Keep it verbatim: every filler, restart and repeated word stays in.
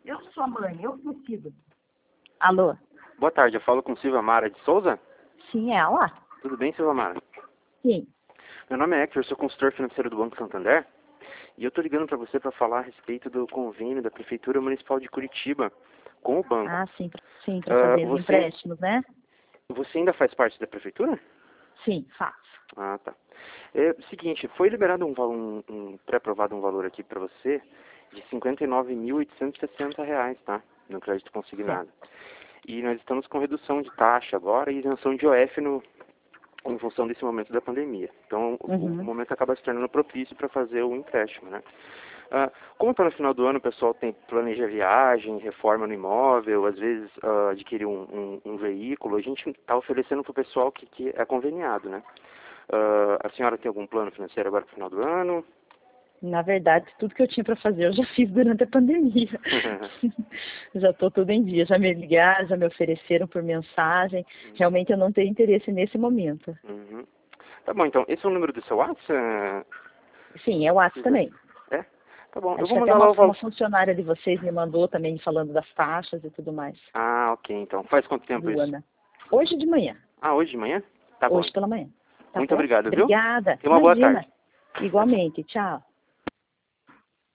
Eu sou a mãe, eu decido. Alô? Boa tarde, eu falo com Silvia Mara de Souza. Sim, é ela? Tudo bem, Silvia Mara? Sim. Meu nome é Hector, sou consultor financeiro do Banco Santander. E eu tô ligando para você para falar a respeito do convênio da Prefeitura Municipal de Curitiba com o banco. Ah, sim, sim, para Ah, fazer os você- empréstimos, né? Você ainda faz parte da Prefeitura? Sim, faço. Ah, tá. É o seguinte, foi liberado um, val- um, um pré-aprovado um valor aqui para você de cinquenta e nove mil oitocentos e sessenta reais, tá? No crédito consignado. E nós estamos com redução de taxa agora e isenção de O F no, em função desse momento da pandemia. Então, o- Uhum. o momento acaba se tornando propício para fazer o empréstimo, né? Ah, como está no final do ano, o pessoal tem planeja viagem, reforma no imóvel, às vezes ah, adquirir um, um, um veículo, a gente está oferecendo para o pessoal que, que é conveniado, né? Ah, a senhora tem algum plano financeiro agora para o final do ano? Na verdade, tudo que eu tinha para fazer eu já fiz durante a pandemia. Já estou tudo em dia. Já me ligaram, já me ofereceram por mensagem. Realmente eu não tenho interesse nesse momento. Uhum. Tá bom, então, esse é o número do seu WhatsApp? Sim, é o WhatsApp Silvia? também. É? Tá bom, eu Acho vou que até mandar lá uma, o uma valor. funcionária de vocês me mandou também falando das taxas e tudo mais. Ah, ok, então. Faz quanto tempo isso? Luana. Hoje de manhã. Ah, hoje de manhã? Tá bom. Hoje pela manhã. Tá Muito bom? obrigado, viu? Obrigada. Tenha uma boa Imagina. tarde. Igualmente. Tchau.